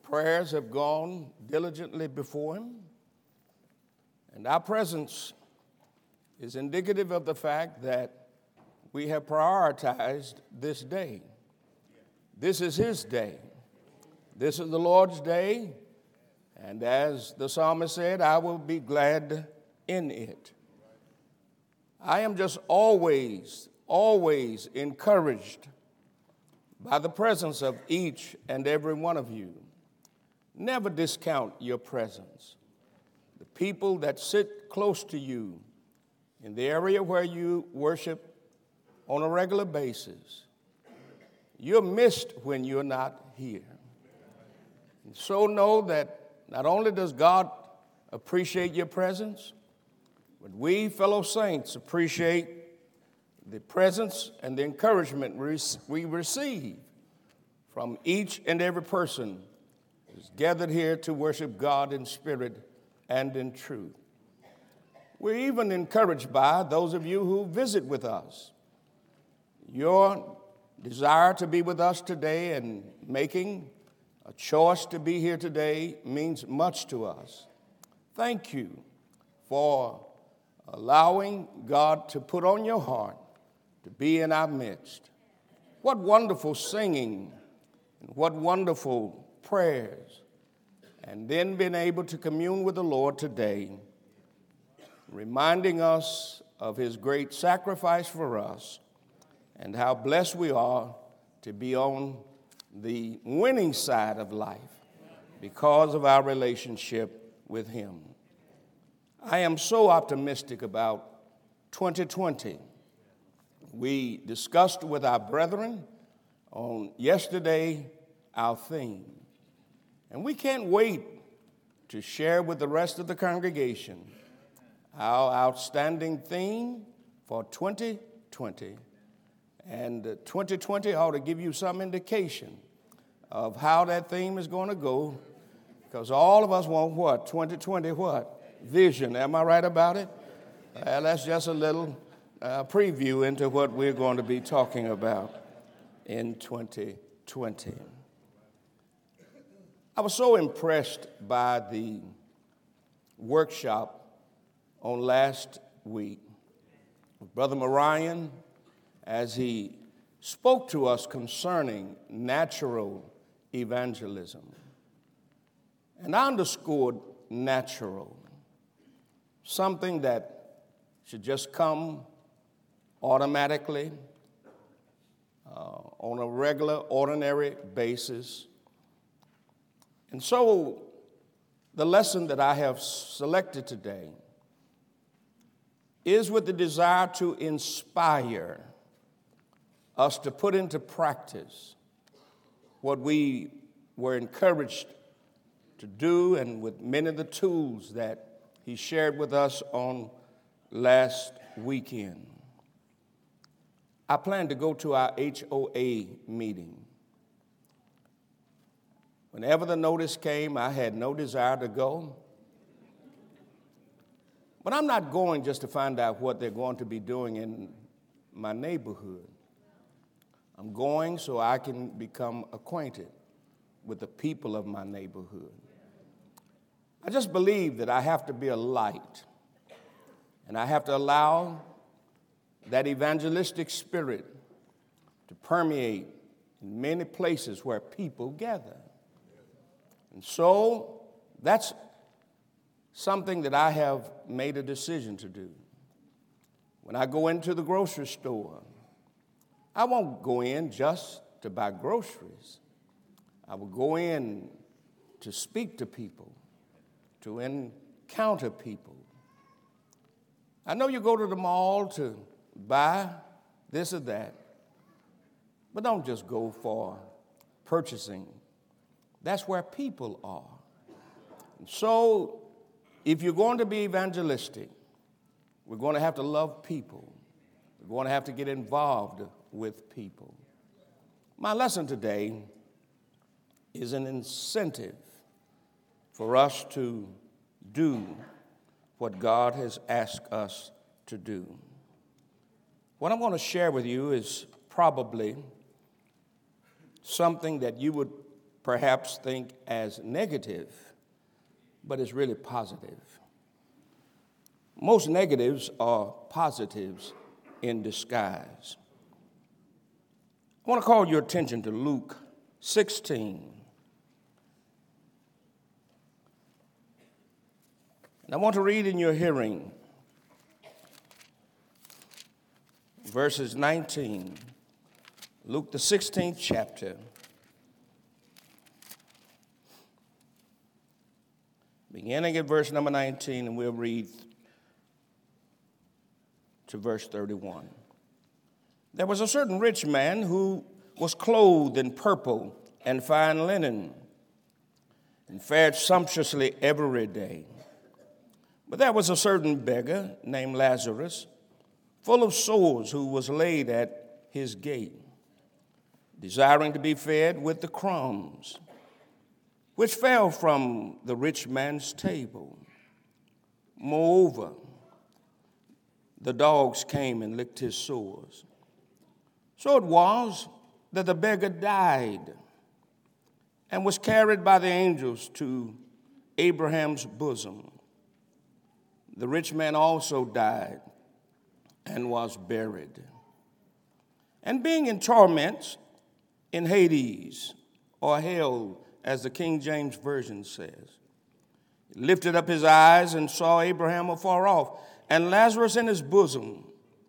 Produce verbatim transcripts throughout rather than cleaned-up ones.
prayers have gone diligently before him, and our presence is indicative of the fact that we have prioritized this day. This is his day. This is the Lord's day, and as the psalmist said, I will be glad in it. I am just always, always encouraged by the presence of each and every one of you. Never discount your presence. The people that sit close to you in the area where you worship on a regular basis, you're missed when you're not here. And so know that not only does God appreciate your presence, but we fellow saints appreciate the presence and the encouragement we receive from each and every person who's gathered here to worship God in spirit and in truth. We're even encouraged by those of you who visit with us. Your desire to be with us today and making a choice to be here today means much to us. Thank you for allowing God to put on your heart to be in our midst. What wonderful singing and what wonderful prayers. And then being able to commune with the Lord today, reminding us of his great sacrifice for us and how blessed we are to be on the winning side of life because of our relationship with him. I am so optimistic about twenty twenty. We discussed with our brethren on yesterday our theme, and we can't wait to share with the rest of the congregation our outstanding theme for twenty twenty. And twenty twenty ought to give you some indication of how that theme is going to go, because all of us want what? twenty twenty what? Vision. Am I right about it? Uh, that's just a little uh, preview into what we're going to be talking about in twenty twenty. I was so impressed by the workshop on last week with Brother Marion as he spoke to us concerning natural evangelism. And I underscored natural, something that should just come automatically uh, on a regular, ordinary basis. And so the lesson that I have selected today is with the desire to inspire us to put into practice what we were encouraged to do, and with many of the tools that he shared with us on last weekend. I plan to go to our H O A meeting. Whenever the notice came, I had no desire to go. But I'm not going just to find out what they're going to be doing in my neighborhood. I'm going so I can become acquainted with the people of my neighborhood. I just believe that I have to be a light, and I have to allow that evangelistic spirit to permeate in many places where people gather. And so that's something that I have made a decision to do. When I go into the grocery store, I won't go in just to buy groceries. I will go in to speak to people, to encounter people. I know you go to the mall to buy this or that, but don't just go for purchasing. That's where people are. And so if you're going to be evangelistic, we're going to have to love people. We're going to have to get involved with people. My lesson today is an incentive for us to do what God has asked us to do. What I'm going to share with you is probably something that you would perhaps think as negative, but it's really positive. Most negatives are positives in disguise. I want to call your attention to Luke sixteen. And I want to read in your hearing verses nineteen, Luke the sixteenth chapter, beginning at verse number nineteen, and we'll read to verse thirty-one. There was a certain rich man who was clothed in purple and fine linen and fared sumptuously every day. But there was a certain beggar named Lazarus, full of sores, who was laid at his gate, desiring to be fed with the crumbs which fell from the rich man's table. Moreover, the dogs came and licked his sores. So it was that the beggar died and was carried by the angels to Abraham's bosom. The rich man also died and was buried. And being in torments in Hades, or hell, as the King James Version says, he lifted up his eyes and saw Abraham afar off, and Lazarus in his bosom.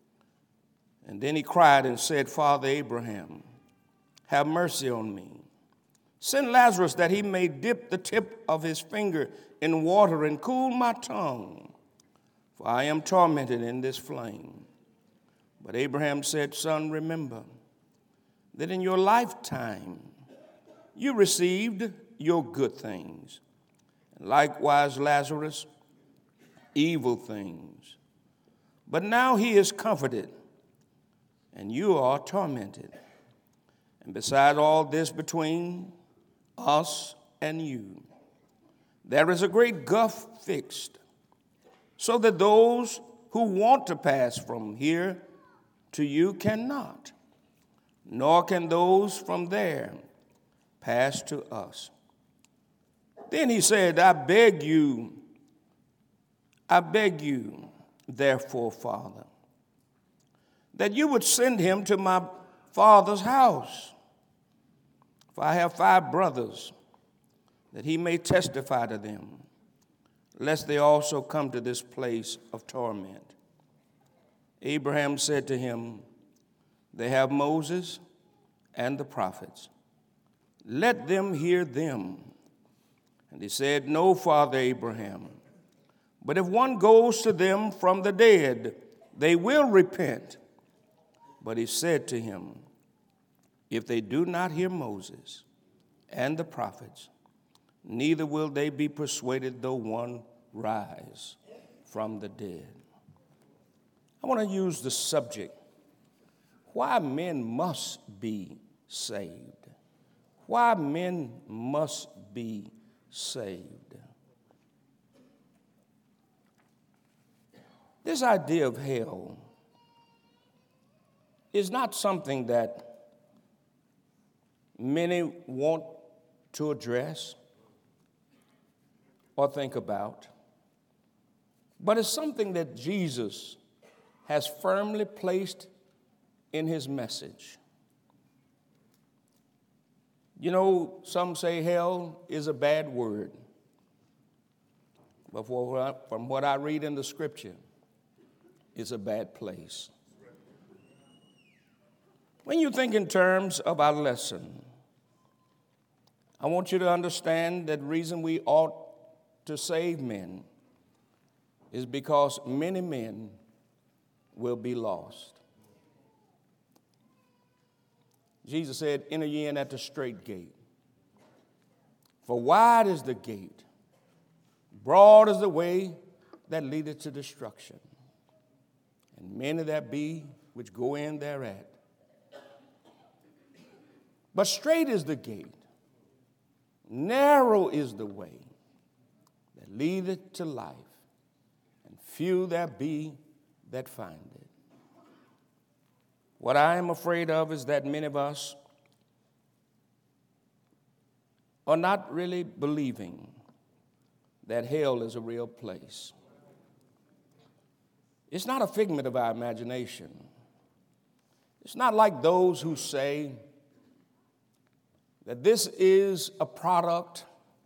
And then he cried and said, Father Abraham, have mercy on me. Send Lazarus that he may dip the tip of his finger in water and cool my tongue, for I am tormented in this flame. But Abraham said, Son, remember that in your lifetime you received your good things, and likewise Lazarus evil things. But now he is comforted, and you are tormented. And beside all this, between us and you, there is a great gulf fixed, so that those who want to pass from here to you cannot, nor can those from there pass to us. Then he said, I beg you, I beg you, therefore, Father, that you would send him to my father's house. For I have five brothers, that he may testify to them, lest they also come to this place of torment. Abraham said to him, They have Moses and the prophets. Let them hear them. And he said, No, Father Abraham, but if one goes to them from the dead, they will repent. But he said to him, If they do not hear Moses and the prophets, neither will they be persuaded though one rise from the dead. I want to use the subject, why men must be saved. Why men must be saved. This idea of hell is not something that many want to address or think about, but it's something that Jesus has firmly placed in his message. You know, some say hell is a bad word, but from what I read in the scripture, it's a bad place. When you think in terms of our lesson, I want you to understand that the reason we ought to save men is because many men will be lost. Jesus said, enter ye in at the straight gate. For wide is the gate, broad is the way that leadeth to destruction, and many there be which go in thereat. But straight is the gate, narrow is the way that leadeth to life, and few there be that find it. What I am afraid of is that many of us are not really believing that hell is a real place. It's not a figment of our imagination. It's not like those who say that this is a product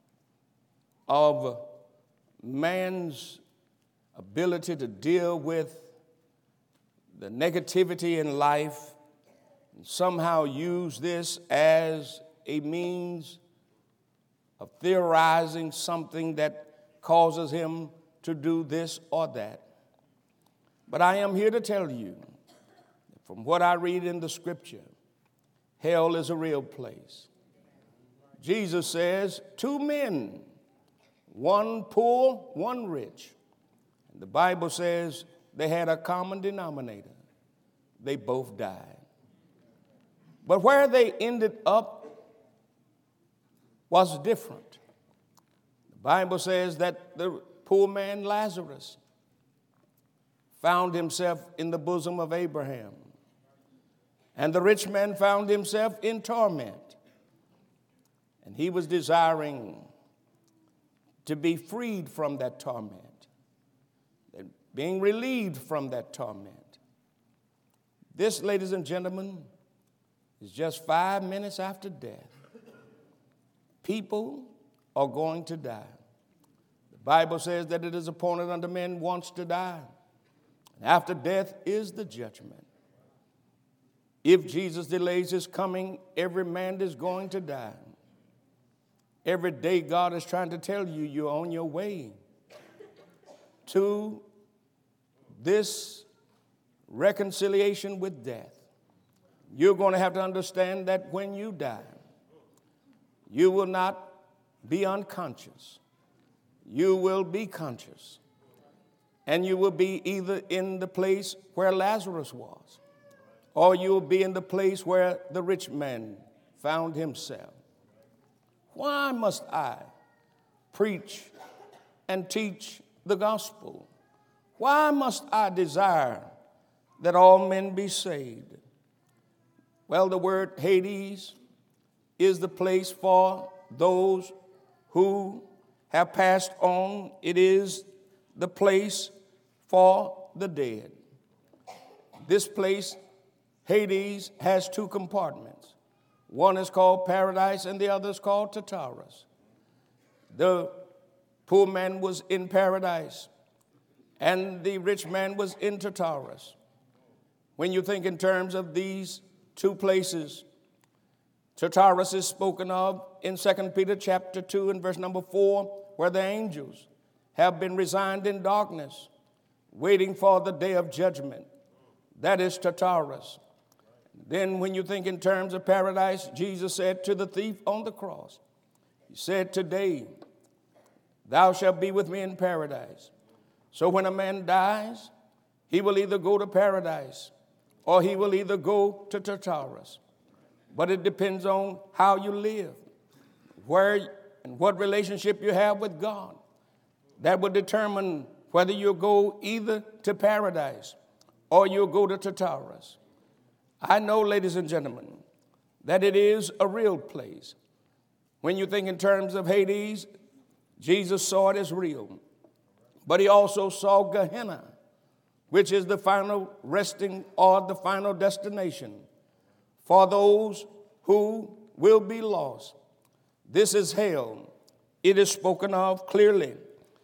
of man's ability to deal with the negativity in life and somehow use this as a means of theorizing something that causes him to do this or that. But I am here to tell you, from what I read in the scripture, hell is a real place. Jesus says, two men, one poor, one rich. And the Bible says they had a common denominator. They both died. But where they ended up was different. The Bible says that the poor man Lazarus found himself in the bosom of Abraham, and the rich man found himself in torment. And he was desiring to be freed from that torment, being relieved from that torment. This, ladies and gentlemen, is just five minutes after death. People are going to die. The Bible says that it is appointed unto men once to die. And after death is the judgment. If Jesus delays his coming, every man is going to die. Every day God is trying to tell you you're on your way to this reconciliation with death. You're going to have to understand that when you die, you will not be unconscious. You will be conscious. And you will be either in the place where Lazarus was, or you will be in the place where the rich man found himself. Why must I preach and teach the gospel? Why must I desire that all men be saved? Well, the word Hades is the place for those who have passed on. It is the place for the dead. This place, Hades, has two compartments. One is called paradise and the other is called Tartarus. The poor man was in paradise and the rich man was in Tartarus. When you think in terms of these two places, Tartarus is spoken of in Second Peter chapter two and verse number four, where the angels have been resigned in darkness, waiting for the day of judgment. That is Tartarus. Then when you think in terms of paradise, Jesus said to the thief on the cross, he said, today thou shalt be with me in paradise. So when a man dies, he will either go to paradise or he will either go to Tartarus. But it depends on how you live, where and what relationship you have with God. That will determine whether you'll go either to paradise or you'll go to Tartarus. I know, ladies and gentlemen, that it is a real place. When you think in terms of Hades, Jesus saw it as real. But he also saw Gehenna, which is the final resting or the final destination for those who will be lost. This is hell. It is spoken of clearly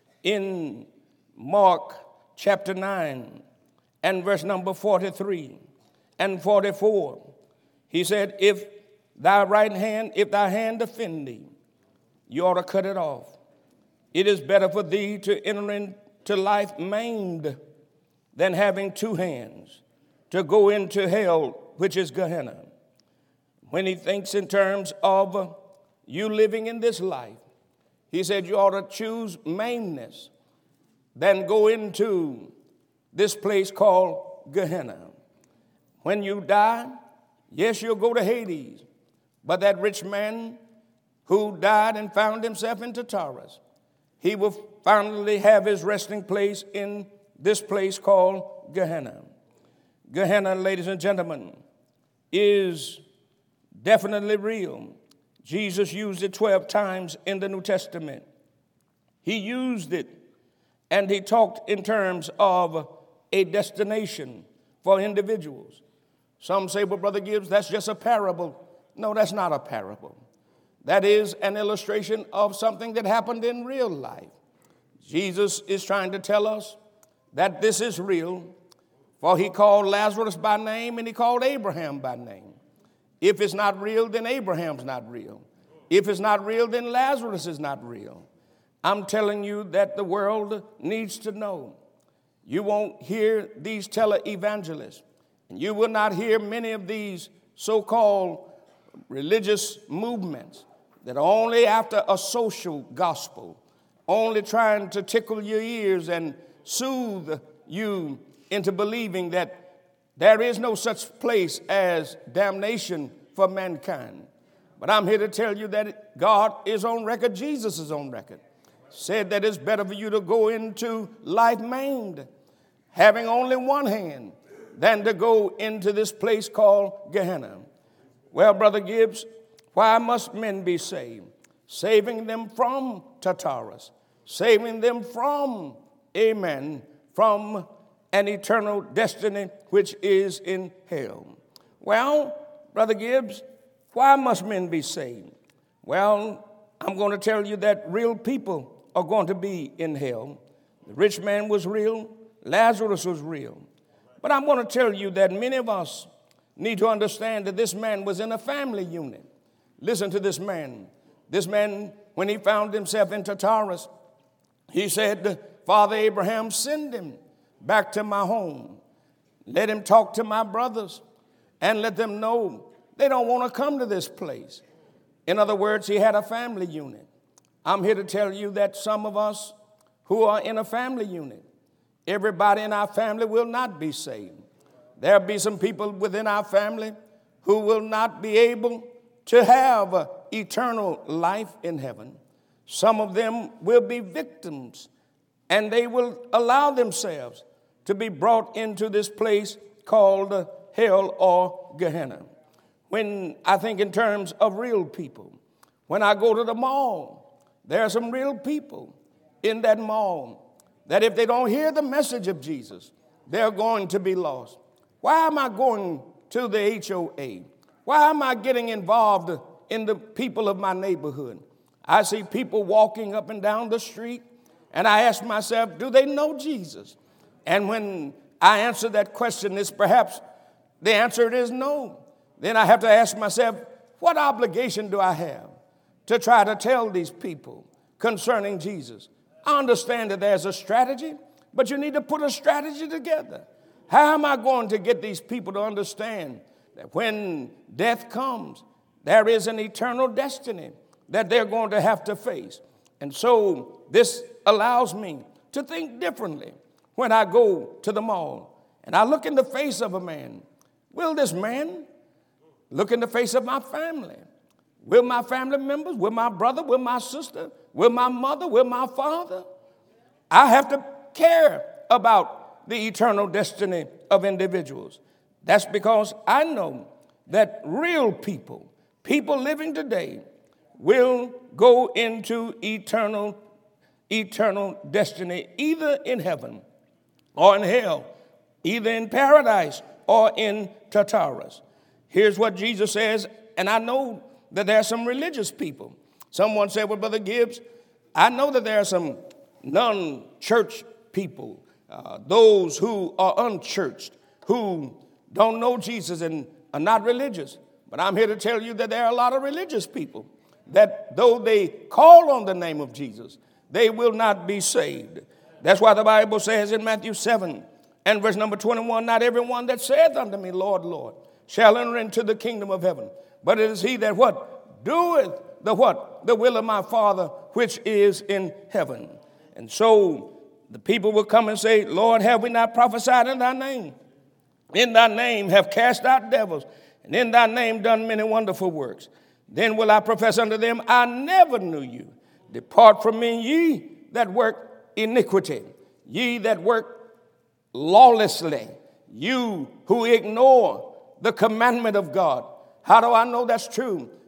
in Mark chapter nine and verse number forty-three and forty-four. He said, if thy right hand, if thy hand offend thee, you ought to cut it off. It is better for thee to enter into life maimed than having two hands to go into hell, which is Gehenna. When he thinks in terms of you living in this life, he said you ought to choose maimeness than go into this place called Gehenna. When you die, yes, you'll go to Hades, but that rich man who died and found himself in Tartarus, he will finally have his resting place in this place called Gehenna. Gehenna, ladies and gentlemen, is definitely real. Jesus used it twelve times in the New Testament. He used it, and he talked in terms of a destination for individuals. Some say, well, Brother Gibbs, that's just a parable. No, that's not a parable. That is an illustration of something that happened in real life. Jesus is trying to tell us that this is real, for he called Lazarus by name and he called Abraham by name. If it's not real, then Abraham's not real. If it's not real, then Lazarus is not real. I'm telling you that the world needs to know. You won't hear these televangelists, and you will not hear many of these so-called religious movements that are only after a social gospel, only trying to tickle your ears and soothe you into believing that there is no such place as damnation for mankind. But I'm here to tell you that God is on record, Jesus is on record, said that it's better for you to go into life maimed, having only one hand, than to go into this place called Gehenna. Well, Brother Gibbs, why must men be saved? Saving them from Tartarus, saving them from, amen, from an eternal destiny which is in hell. Well, Brother Gibbs, why must men be saved? Well, I'm going to tell you that real people are going to be in hell. The rich man was real. Lazarus was real. But I'm going to tell you that many of us need to understand that this man was in a family unit. Listen to this man. This man, when he found himself in Tartarus, he said, Father Abraham, send him back to my home. Let him talk to my brothers and let them know they don't want to come to this place. In other words, he had a family unit. I'm here to tell you that some of us who are in a family unit, everybody in our family will not be saved. There'll be some people within our family who will not be able to have eternal life in heaven. Some of them will be victims, and they will allow themselves to be brought into this place called hell or Gehenna. When I think in terms of real people, when I go to the mall, there are some real people in that mall that if they don't hear the message of Jesus, they're going to be lost. Why am I going to the H O A? Why am I getting involved in the people of my neighborhood? I see people walking up and down the street, and I ask myself, do they know Jesus? And when I answer that question, it's perhaps the answer is no. Then I have to ask myself, what obligation do I have to try to tell these people concerning Jesus? I understand that there's a strategy, but you need to put a strategy together. How am I going to get these people to understand that when death comes, there is an eternal destiny that they're going to have to face? And so this allows me to think differently when I go to the mall and I look in the face of a man. Will this man look in the face of my family? Will my family members, will my brother, will my sister, will my mother, will my father? I have to care about the eternal destiny of individuals. That's because I know that real people, people living today, will go into eternal, eternal destiny, either in heaven or in hell, either in paradise or in Tartarus. Here's what Jesus says, and I know that there are some religious people. Someone said, well, Brother Gibbs, I know that there are some non-church people, uh, those who are unchurched, who don't know Jesus and are not religious. But I'm here to tell you that there are a lot of religious people that though they call on the name of Jesus, they will not be saved. That's why the Bible says in Matthew seven and verse number twenty-one, not everyone that saith unto me, Lord, Lord, shall enter into the kingdom of heaven, but it is he that what? Doeth the what? The will of my Father which is in heaven. And so the people will come and say, Lord, have we not prophesied in thy name? In thy name have cast out devils, and in thy name done many wonderful works. Then will I profess unto them, I never knew you. Depart from me, ye that work iniquity, ye that work lawlessly, you who ignore the commandment of God. How do I know that's true?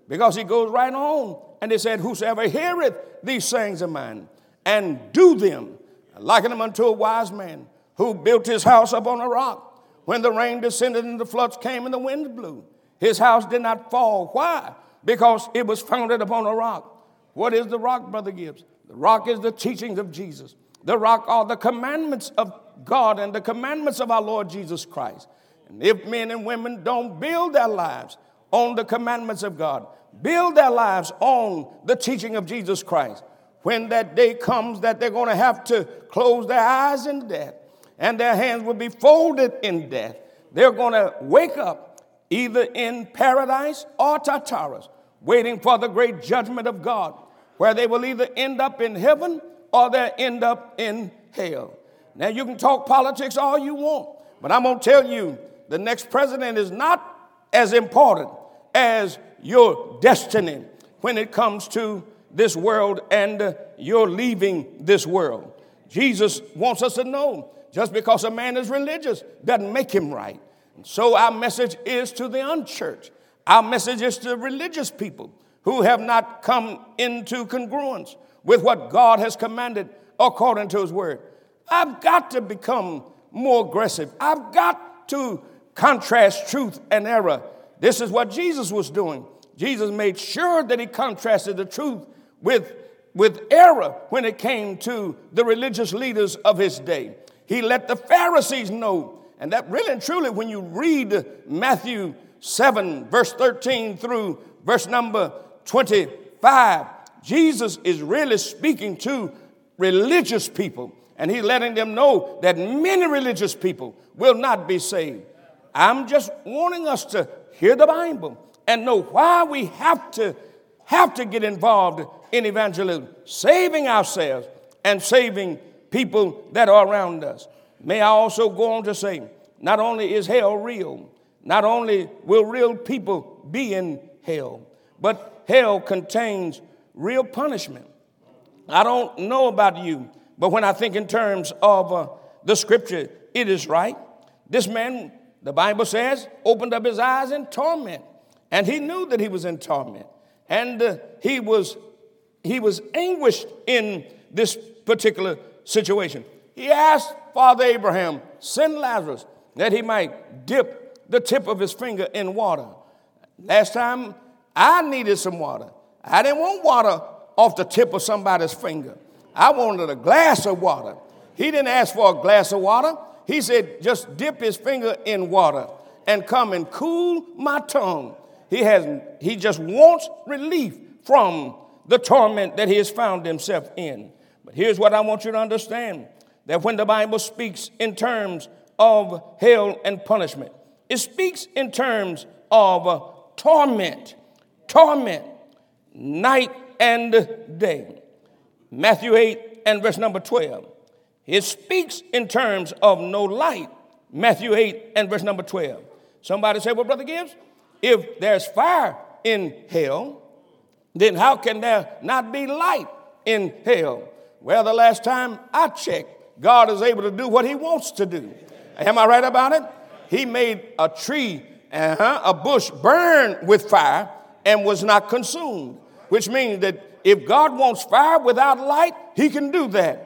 Because he goes right on and he said, whosoever heareth these sayings of mine and do them, I liken them unto a wise man who built his house upon a rock. When the rain descended and the floods came and the winds blew, his house did not fall. Why? Because it was founded upon a rock. What is the rock, Brother Gibbs? The rock is the teachings of Jesus. The rock are the commandments of God and the commandments of our Lord Jesus Christ. And if men and women don't build their lives on the commandments of God, build their lives on the teaching of Jesus Christ, when that day comes that they're going to have to close their eyes in death and their hands will be folded in death, they're going to wake up either in paradise or Tartarus, waiting for the great judgment of God, where they will either end up in heaven or they'll end up in hell. Now, you can talk politics all you want, but I'm going to tell you, the next president is not as important as your destiny when it comes to this world and uh, you're leaving this world. Jesus wants us to know just because a man is religious doesn't make him right. And so our message is to the unchurched. Our message is to religious people who have not come into congruence with what God has commanded according to his word. I've got to become more aggressive. I've got to contrast truth and error. This is what Jesus was doing. Jesus made sure that he contrasted the truth with, with error when it came to the religious leaders of his day. He let the Pharisees know, and that really and truly, when you read Matthew seven, verse thirteen through verse number twenty-five, Jesus is really speaking to religious people, and he's letting them know that many religious people will not be saved. I'm just wanting us to hear the Bible and know why we have to have to get involved in evangelism, saving ourselves and saving people that are around us. May I also go on to say, not only is hell real, not only will real people be in hell, but hell contains real punishment. I don't know about you, but when I think in terms of uh, the scripture, it is right. This man, the Bible says, opened up his eyes in torment, and he knew that he was in torment, and uh, he was he was anguished in this particular situation. He asked Father Abraham, send Lazarus that he might dip the tip of his finger in water. Last time I needed some water, I didn't want water off the tip of somebody's finger. I wanted a glass of water. He didn't ask for a glass of water. He said, just dip his finger in water and come and cool my tongue. He has, he just wants relief from the torment that he has found himself in. But here's what I want you to understand, that when the Bible speaks in terms of hell and punishment, it speaks in terms of uh, torment, torment, night and day. Matthew eight and verse number twelve. It speaks in terms of no light. Matthew eight and verse number twelve. Somebody say, well, Brother Gibbs, if there's fire in hell, then how can there not be light in hell? Well, the last time I checked, God is able to do what he wants to do. Am I right about it? He made a tree, uh-huh, a bush burn with fire and was not consumed, which means that if God wants fire without light, he can do that.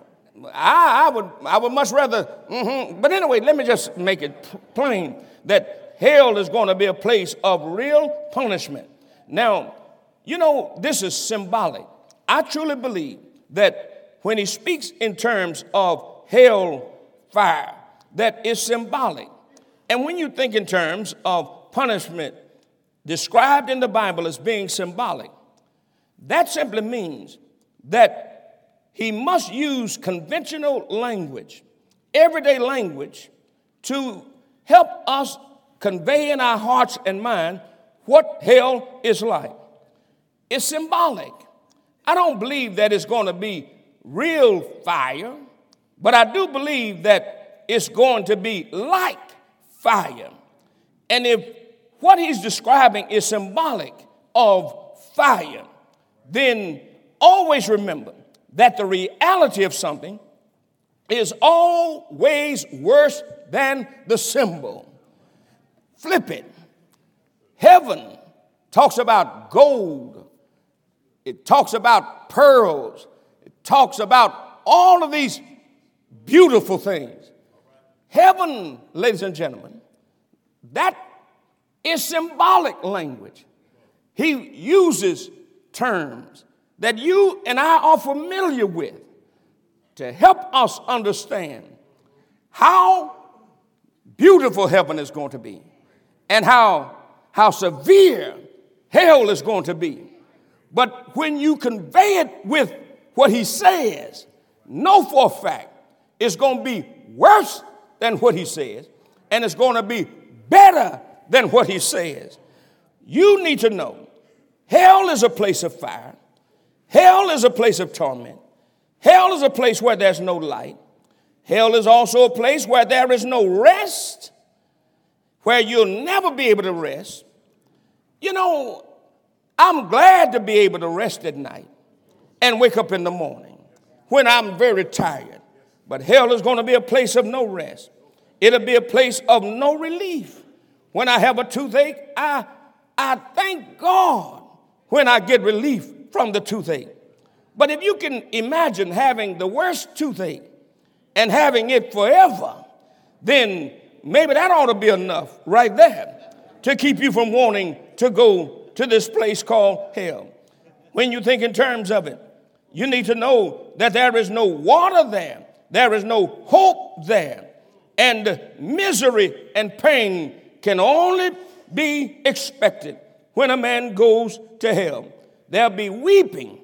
I, I would I would much rather, mm-hmm. But anyway, let me just make it plain that hell is going to be a place of real punishment. Now, you know, this is symbolic. I truly believe that when he speaks in terms of hell fire, that is symbolic. And when you think in terms of punishment described in the Bible as being symbolic, that simply means that he must use conventional language, everyday language, to help us convey in our hearts and mind what hell is like. It's symbolic. I don't believe that it's going to be real fire, but I do believe that it's going to be like fire. And if what he's describing is symbolic of fire, then always remember that the reality of something is always worse than the symbol. Flip it. Heaven talks about gold. It talks about pearls. It talks about all of these beautiful things. Heaven, ladies and gentlemen, that is symbolic language. He uses terms that you and I are familiar with to help us understand how beautiful heaven is going to be and how, how severe hell is going to be. But when you convey it with what he says, know for a fact it's going to be worse than what he says, and it's going to be better than what he says. You need to know hell is a place of fire. Hell is a place of torment. Hell is a place where there's no light. Hell is also a place where there is no rest, where you'll never be able to rest. You know, I'm glad to be able to rest at night and wake up in the morning when I'm very tired. But hell is going to be a place of no rest. It'll be a place of no relief. When I have a toothache, I, I thank God when I get relief from the toothache. But if you can imagine having the worst toothache and having it forever, then maybe that ought to be enough right there to keep you from wanting to go to this place called hell. When you think in terms of it, you need to know that there is no water there. There is no hope there. And misery and pain can only be expected when a man goes to hell. There'll be weeping,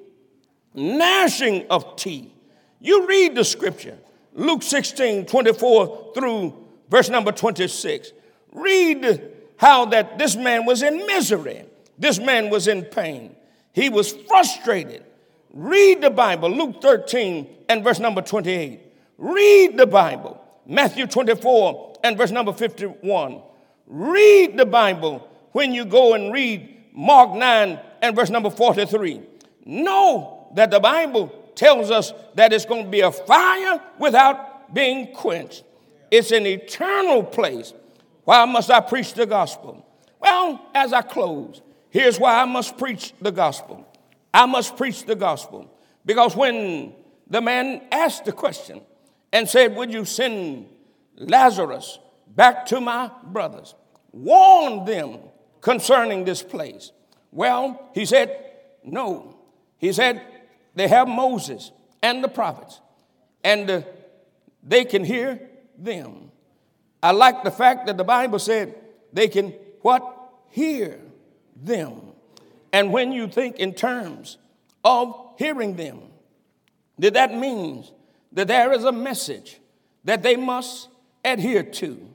gnashing of teeth. You read the scripture, Luke sixteen, twenty-four through verse number twenty-six. Read how that this man was in misery. This man was in pain. He was frustrated. Read the Bible, Luke thirteen and verse number twenty-eight. Read the Bible, Matthew twenty-four and verse number fifty-one. Read the Bible when you go and read Mark nine and verse number forty-three. Know that the Bible tells us that it's going to be a fire without being quenched. It's an eternal place. Why must I preach the gospel? Well, as I close, here's why I must preach the gospel. I must preach the gospel because when the man asked the question and said, would you send Lazarus back to my brothers? Warn them concerning this place. Well, he said, no. He said, they have Moses and the prophets, and uh, they can hear them. I like the fact that the Bible said they can, what? Hear them. And when you think in terms of hearing them, that that means that there is a message that they must adhere to.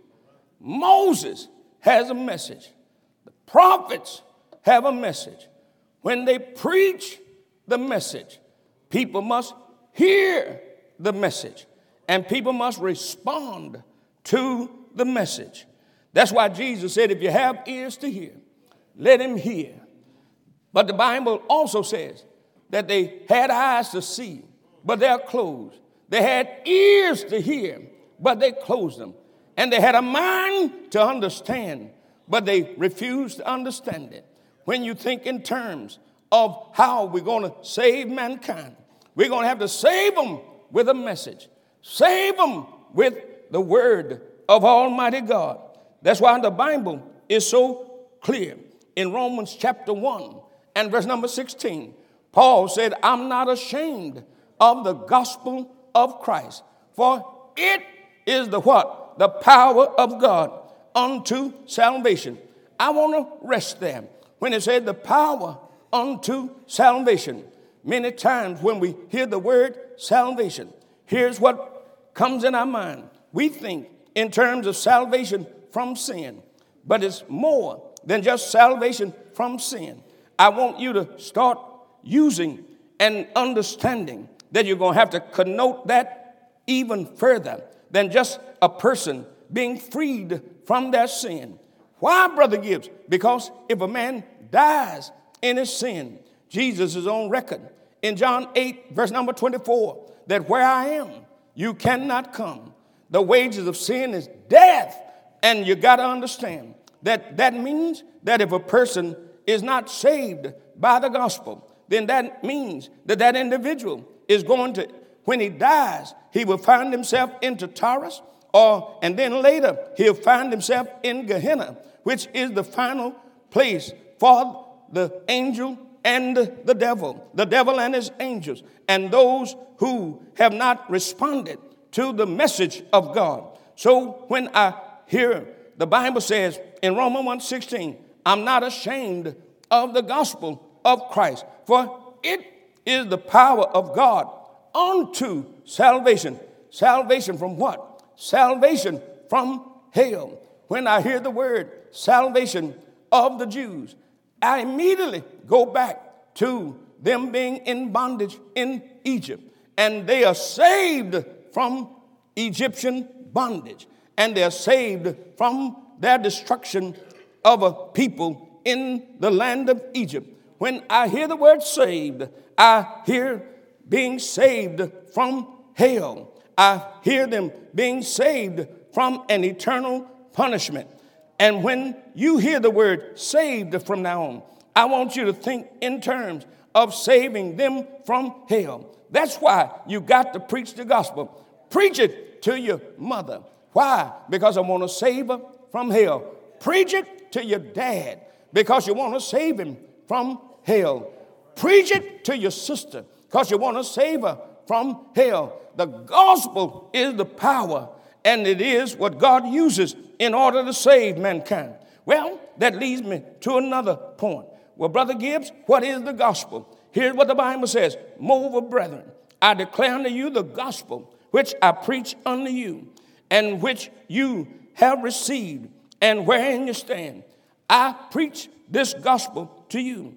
Moses has a message. The prophets have a message. When they preach the message, people must hear the message, and people must respond to the message. That's why Jesus said, if you have ears to hear, let him hear. But the Bible also says that they had eyes to see, but they're closed. They had ears to hear, but they closed them. And they had a mind to understand, but they refused to understand it. When you think in terms of how we're going to save mankind, we're going to have to save them with a message. Save them with the word of Almighty God. That's why the Bible is so clear. In Romans chapter one and verse number sixteen, Paul said, I'm not ashamed of the gospel of Christ, for it is the what? The power of God unto salvation. I want to rest there. When it said the power unto salvation, many times when we hear the word salvation, here's what comes in our mind. We think in terms of salvation from sin, but it's more than just salvation from sin. I want you to start using and understanding that you're going to have to connote that even further than just a person being freed from their sin. Why, Brother Gibbs? Because if a man dies in his sin, Jesus is on record in John eight, verse number twenty-four, that where I am, you cannot come. The wages of sin is death. And you got to understand that that means that if a person is not saved by the gospel, then that means that that individual is going to, when he dies, he will find himself into Taurus, or and then later he'll find himself in Gehenna, which is the final place for the angel and the devil, the devil and his angels, and those who have not responded to the message of God. So when I hear the Bible says in Romans one sixteen, I'm not ashamed of the gospel of Christ, for it is the power of God unto salvation. Salvation from what? Salvation from hell. When I hear the word salvation of the Jews, I immediately go back to them being in bondage in Egypt. And they are saved from Egyptian bondage. And they are saved from their destruction of a people in the land of Egypt. When I hear the word saved, I hear being saved from hell. I hear them being saved from an eternal punishment. And when you hear the word saved from now on, I want you to think in terms of saving them from hell. That's why you got to preach the gospel. Preach it to your mother. Why? Because I want to save her from hell. Preach it to your dad because you want to save him from hell. Preach it to your sister because you want to save her from hell. The gospel is the power, and it is what God uses in order to save mankind. Well, that leads me to another point. Well, Brother Gibbs, what is the gospel? Here's what the Bible says. Moreover, brethren, I declare unto you the gospel which I preach unto you, and which you have received, and wherein you stand. I preach this gospel to you,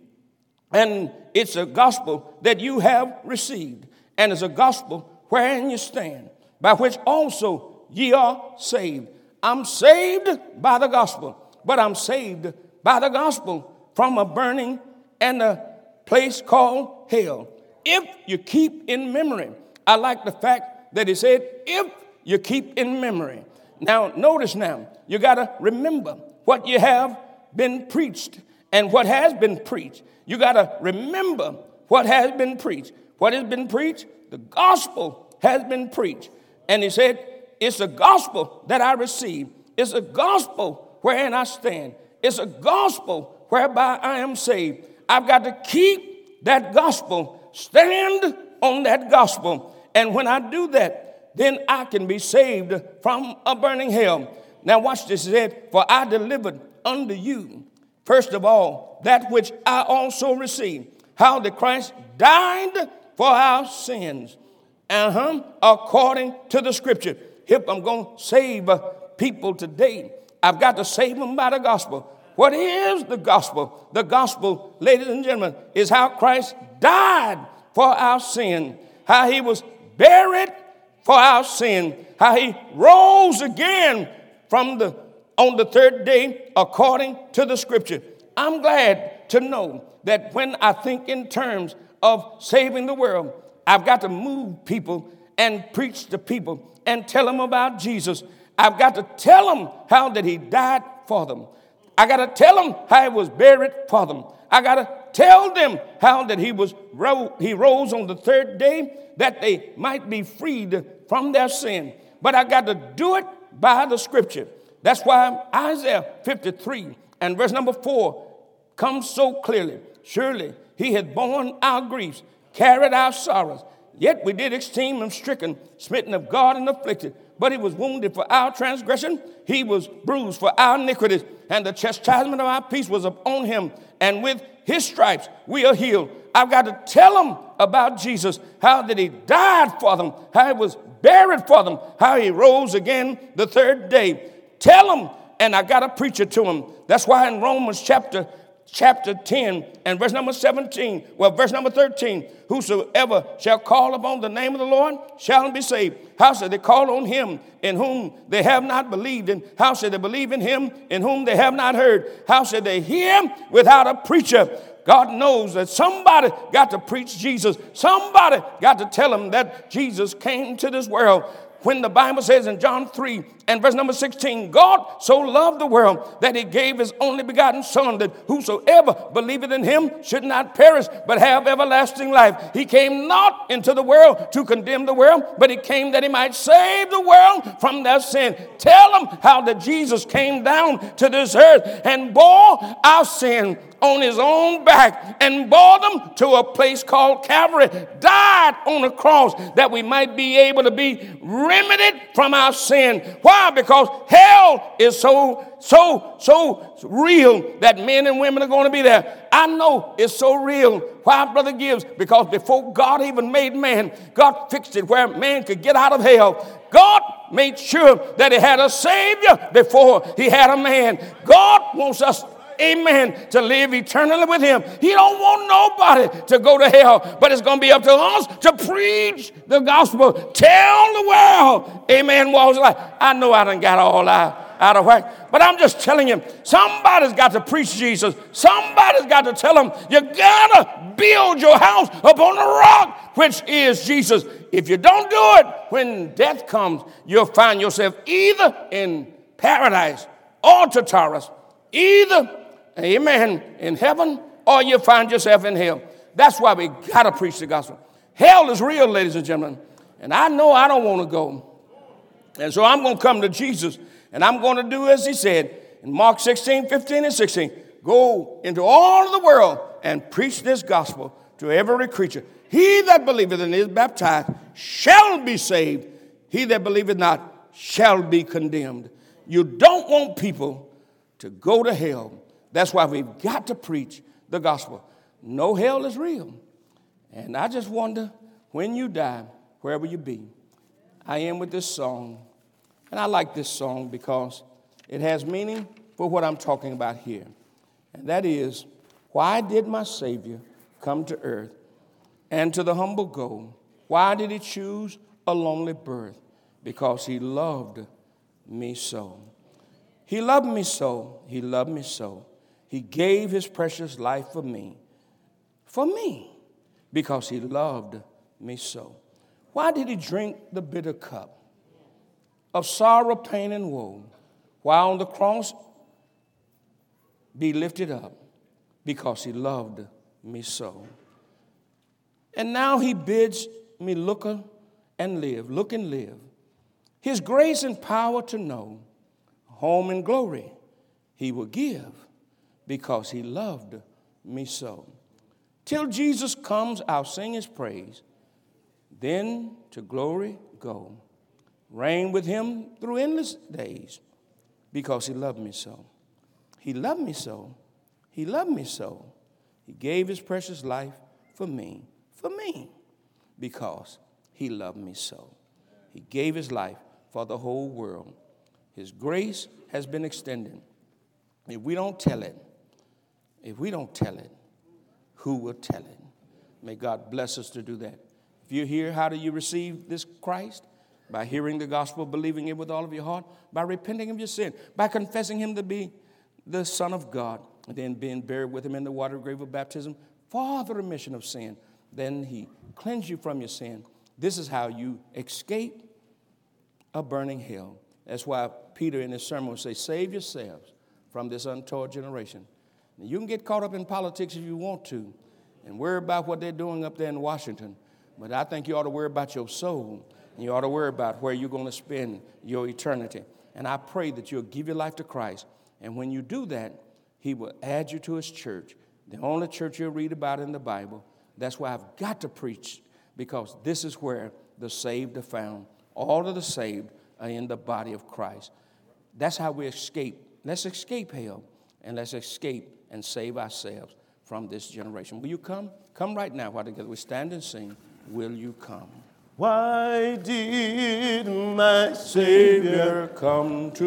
and it's a gospel that you have received, and it's a gospel wherein you stand, by which also ye are saved. I'm saved by the gospel, but I'm saved by the gospel from a burning and a place called hell. If you keep in memory, I like the fact that he said, if you keep in memory. Now, notice now, you got to remember what you have been preached and what has been preached. You got to remember what has been preached. What has been preached? The gospel has been preached. And he said, it's a gospel that I received. It's a gospel wherein I stand. It's a gospel whereby I am saved. I've got to keep that gospel, stand on that gospel. And when I do that, then I can be saved from a burning hell. Now watch this. It said, for I delivered unto you, first of all, that which I also received, how that Christ died for our sins, uh-huh, according to the scripture. If I'm going to save people today, I've got to save them by the gospel. What is the gospel? The gospel, ladies and gentlemen, is how Christ died for our sin, how he was buried for our sin, how he rose again from the on the third day according to the scripture. I'm glad to know that when I think in terms of saving the world, I've got to move people and preach to people and tell them about Jesus. I've got to tell them how that he died for them. I got to tell them how he was buried for them. I got to tell them how that he was he rose on the third day that they might be freed from their sin. But I got to do it by the scripture. That's why Isaiah fifty-three and verse number four comes so clearly. Surely he had borne our griefs, carried our sorrows. Yet we did esteem him stricken, smitten of God and afflicted. But he was wounded for our transgression. He was bruised for our iniquities. And the chastisement of our peace was upon him. And with his stripes we are healed. I've got to tell them about Jesus, how that he died for them, how he was buried for them, how he rose again the third day. Tell them, and I got to preach it to them. That's why in Romans chapter chapter ten and verse number seventeen, well, verse number thirteen, whosoever shall call upon the name of the Lord shall be saved. How shall they call on him in whom they have not believed? And how shall they believe in him in whom they have not heard? How shall they hear without a preacher? God knows that somebody got to preach Jesus. Somebody got to tell them that Jesus came to this world. when the Bible says in John three and verse number sixteen, God so loved the world that he gave his only begotten Son, that whosoever believeth in him should not perish but have everlasting life. He came not into the world to condemn the world, but he came that he might save the world from their sin. Tell them how that Jesus came down to this earth and bore our sin on his own back and bore them to a place called Calvary, died on the cross that we might be able to be remedied from our sin. Why? Because hell is so, so, so real that men and women are going to be there. I know it's so real. Why, Brother Gibbs? Because before God even made man, God fixed it where man could get out of hell. God made sure that he had a Savior before he had a man. God wants us, amen, to live eternally with him. He don't want nobody to go to hell, but it's going to be up to us to preach the gospel. Tell the world, amen, what was like. I know I done got all out, out of whack, but I'm just telling you, somebody's got to preach Jesus. Somebody's got to tell them, you got to build your house upon the rock, which is Jesus. If you don't do it, when death comes, you'll find yourself either in paradise or Tartarus, either amen, in heaven, or you find yourself in hell. That's why we got to preach the gospel. Hell is real, ladies and gentlemen. And I know I don't want to go. And so I'm going to come to Jesus, and I'm going to do as he said in Mark sixteen, fifteen, and sixteen. Go into all of the world and preach this gospel to every creature. He that believeth and is baptized shall be saved. He that believeth not shall be condemned. You don't want people to go to hell. That's why we've got to preach the gospel. No, hell is real. And I just wonder, when you die, where will you be? I am with this song. And I like this song because it has meaning for what I'm talking about here. And that is, why did my Savior come to earth and to the humble go? Why did he choose a lonely birth? Because he loved me so. He loved me so. He loved me so. He gave his precious life for me. For me. Because he loved me so. Why did he drink the bitter cup of sorrow, pain, and woe, while on the cross be lifted up? Because he loved me so. And now he bids me look and live, look and live. His grace and power to know, home and glory he will give, because he loved me so. Till Jesus comes, I'll sing his praise. Then to glory go. Reign with him through endless days, because he loved me so. He loved me so. He loved me so. He gave his precious life for me, for me, because he loved me so. He gave his life for the whole world. His grace has been extended. If we don't tell it, if we don't tell it, who will tell it? May God bless us to do that. If you're here, how do you receive this Christ? By hearing the gospel, believing it with all of your heart, by repenting of your sin, by confessing him to be the Son of God, and then being buried with him in the water grave of baptism for the remission of sin. Then he cleansed you from your sin. This is how you escape a burning hell. That's why Peter in his sermon will say, save yourselves from this untoward generation. Now, you can get caught up in politics if you want to and worry about what they're doing up there in Washington. But I think you ought to worry about your soul. And you ought to worry about where you're going to spend your eternity. And I pray that you'll give your life to Christ. And when you do that, he will add you to his church, the only church you'll read about in the Bible. That's why I've got to preach, because this is where the saved are found. All of the saved are in the body of Christ. That's how we escape. Let's escape hell, and let's escape and save ourselves from this generation. Will you come? Come right now while together we stand and sing, Will You Come? Why did my Savior come to